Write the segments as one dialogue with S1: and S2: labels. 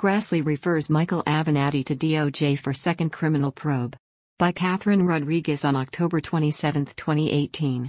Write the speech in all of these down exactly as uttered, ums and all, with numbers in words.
S1: Grassley refers Michael Avenatti to D O J for second criminal probe. By Catherine Rodriguez on October twenty-seventh, twenty eighteen.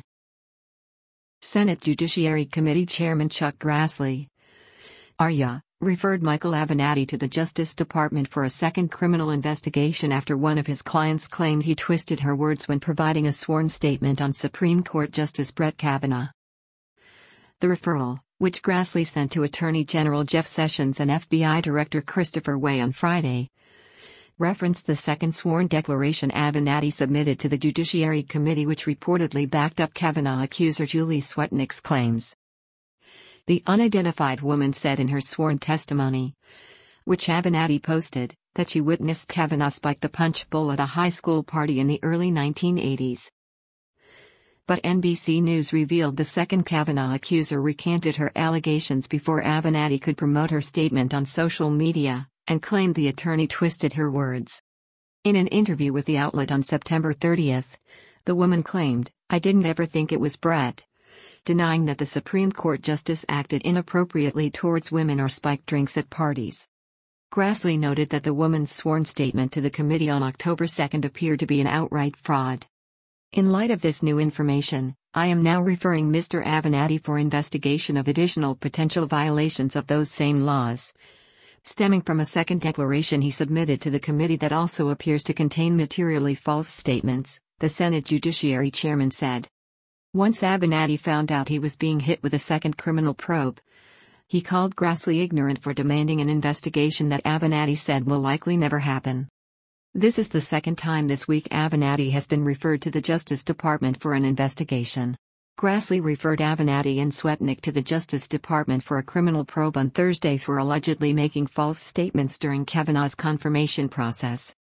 S1: Senate Judiciary Committee Chairman Chuck Grassley, A R Y A, referred Michael Avenatti to the Justice Department for a second criminal investigation after one of his clients claimed he twisted her words when providing a sworn statement on Supreme Court Justice Brett Kavanaugh. The referral, which Grassley sent to Attorney General Jeff Sessions and F B I Director Christopher Wray on Friday, referenced the second sworn declaration Avenatti submitted to the Judiciary Committee, which reportedly backed up Kavanaugh accuser Julie Swetnick's claims. The unidentified woman said in her sworn testimony, which Avenatti posted, that she witnessed Kavanaugh spike the punch bowl at a high school party in the early nineteen eighties. But N B C News revealed the second Kavanaugh accuser recanted her allegations before Avenatti could promote her statement on social media, and claimed the attorney twisted her words. In an interview with the outlet on September thirtieth, the woman claimed, "I didn't ever think it was Brett," denying that the Supreme Court justice acted inappropriately towards women or spiked drinks at parties. Grassley noted that the woman's sworn statement to the committee on October second appeared to be an outright fraud. In light of this new information, I am now referring Mister Avenatti for investigation of additional potential violations of those same laws, stemming from a second declaration he submitted to the committee that also appears to contain materially false statements, the Senate Judiciary Chairman said. Once Avenatti found out he was being hit with a second criminal probe, he called Grassley ignorant for demanding an investigation that Avenatti said will likely never happen. This is the second time this week Avenatti has been referred to the Justice Department for an investigation. Grassley referred Avenatti and Swetnick to the Justice Department for a criminal probe on Thursday for allegedly making false statements during Kavanaugh's confirmation process.